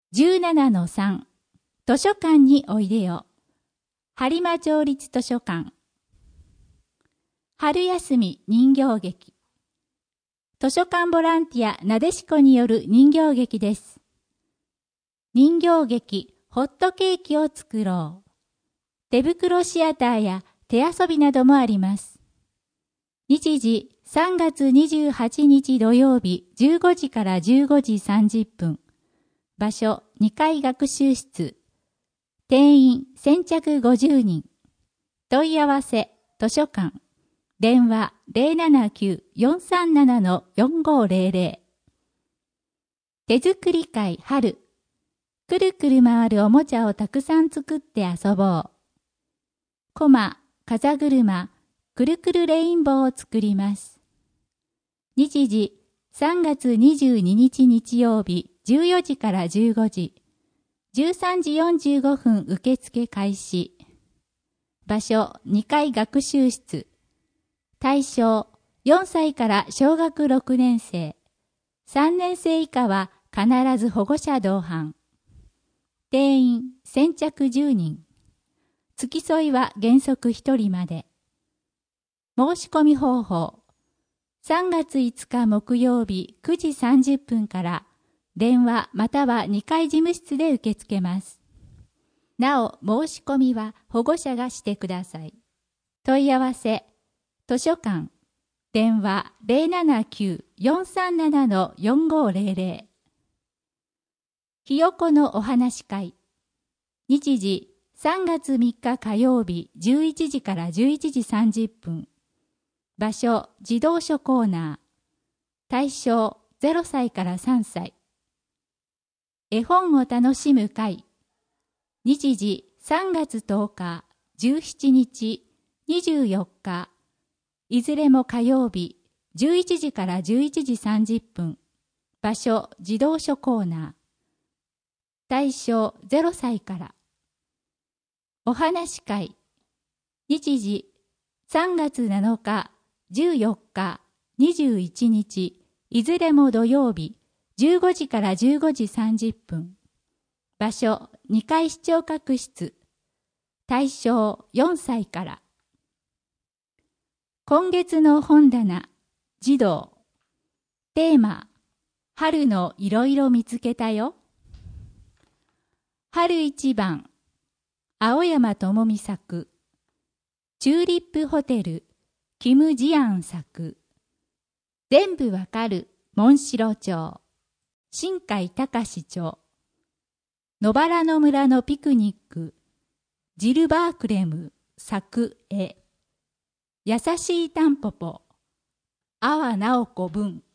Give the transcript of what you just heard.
17-3 図書館においでよ。播磨町立図書館。春休み人形劇。図書館ボランティアなでしこによる人形劇です。人形劇ホットケーキを作ろう。手袋シアターや手遊びなどもあります。日時3月28日土曜日15時から15時30分。場所2階学習室。定員先着50人。問い合わせ図書館。電話 079-437-4500。手作り会春。くるくる回るおもちゃをたくさん作って遊ぼう。コマ、風車、くるくるレインボーを作ります。日時3月22日日曜日14時から15時。13時45分受付開始。場所2階学習室。対象4歳から小学6年生。3年生以下は必ず保護者同伴。定員先着10人。付き添いは原則1人まで。申し込み方法。3月5日木曜日9時30分から電話または2階事務室で受け付けます。なお、申し込みは保護者がしてください。問い合わせ、図書館、電話 079-437-4500。ひよこのお話会。日時3月3日火曜日11時から11時30分。場所、児童書コーナー。対象0歳から3歳。絵本を楽しむ会。日時3月10日、17日、24日。いずれも火曜日、11時から11時30分。場所、児童書コーナー。対象0歳から。お話会。日時3月7日、14日、21日。いずれも土曜日。15時から15時30分。場所2階視聴覚室。対象4歳から。今月の本棚、児童。テーマ、春のいろいろ見つけたよ。春一番、青山智美作。チューリップホテル、キム・ジアン作。全部わかる、モンシロチョウ。新海隆著。野原の村のピクニック。ジル・バークレム作絵。優しいタンポポ。阿波直子文。